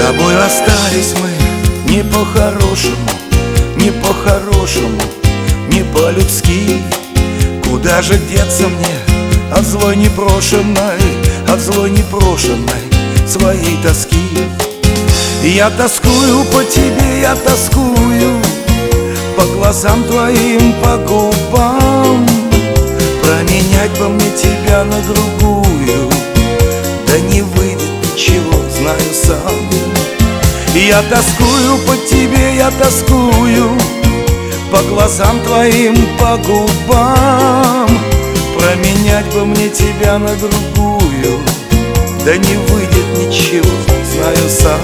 тобой расстались мы не по-хорошему, не по-хорошему, не по-людски. Куда же деться мне от злой непрошенной, от злой непрошенной своей тоски? Я тоскую по тебе, я тоскую по глазам твоим, по губам. Променять бы мне тебя на другую, да не выйдет ничего, знаю сам. Я тоскую по тебе, я тоскую по глазам твоим, по губам. Променять бы мне тебя на другую, да не выйдет ничего, знаю сам.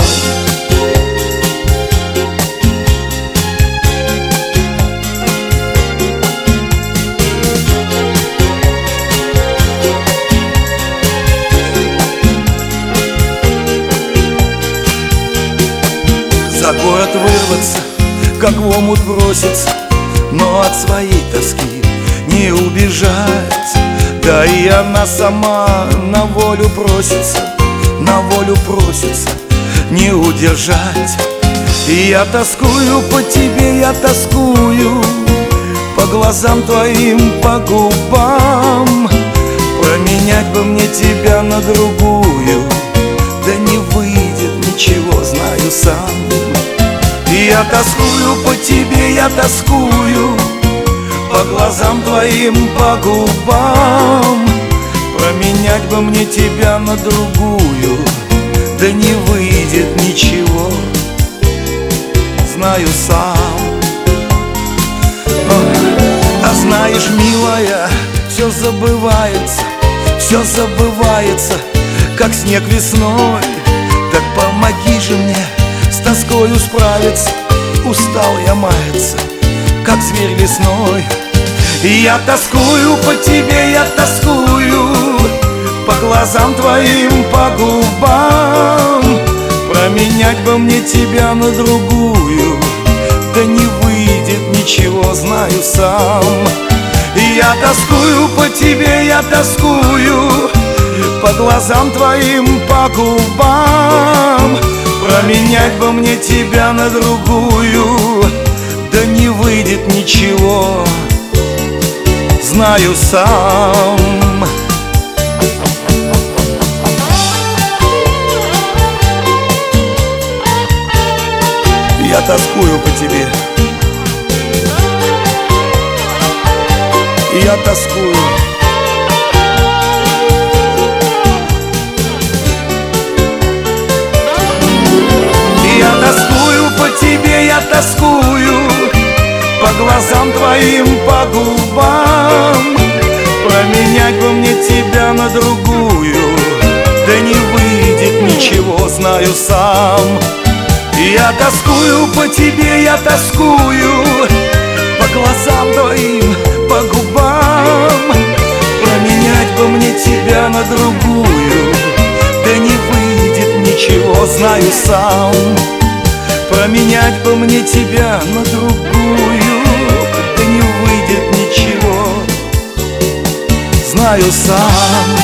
За город вырваться, как в омут броситься, но от своей тоски не убежать. Да и она сама на волю просится, на волю просится, не удержать. И я тоскую по тебе, я тоскую по глазам твоим, по губам. Променять бы мне тебя на другую, да не выйдет ничего, знаю сам. И я тоскую по тебе, я тоскую по глазам твоим, по губам. Променять бы мне тебя на другую, да не выйдет ничего, знаю сам. А знаешь, милая, все забывается, все забывается, как снег весной. Так помоги же мне с тоскою справиться, устал я маяться, как зверь лесной. И я тоскую по тебе, я тоскую по глазам твоим, по губам. Променять бы мне тебя на другую, да не выйдет ничего, знаю сам. И я тоскую по тебе, я тоскую по глазам твоим, по губам. Променять бы мне тебя на другую, да не выйдет ничего, знаю сам. Я тоскую по тебе, я тоскую. Я тоскую по тебе, я тоскую по глазам твоим, по губам. Променять бы мне тебя на другую, да не выйдет ничего, знаю сам. Я тоскую по тебе, я тоскую по глазам твоим, по губам. Променять бы мне тебя на другую, да не выйдет ничего, знаю сам. Променять бы мне тебя на другую, да не выйдет ничего, знаю сам.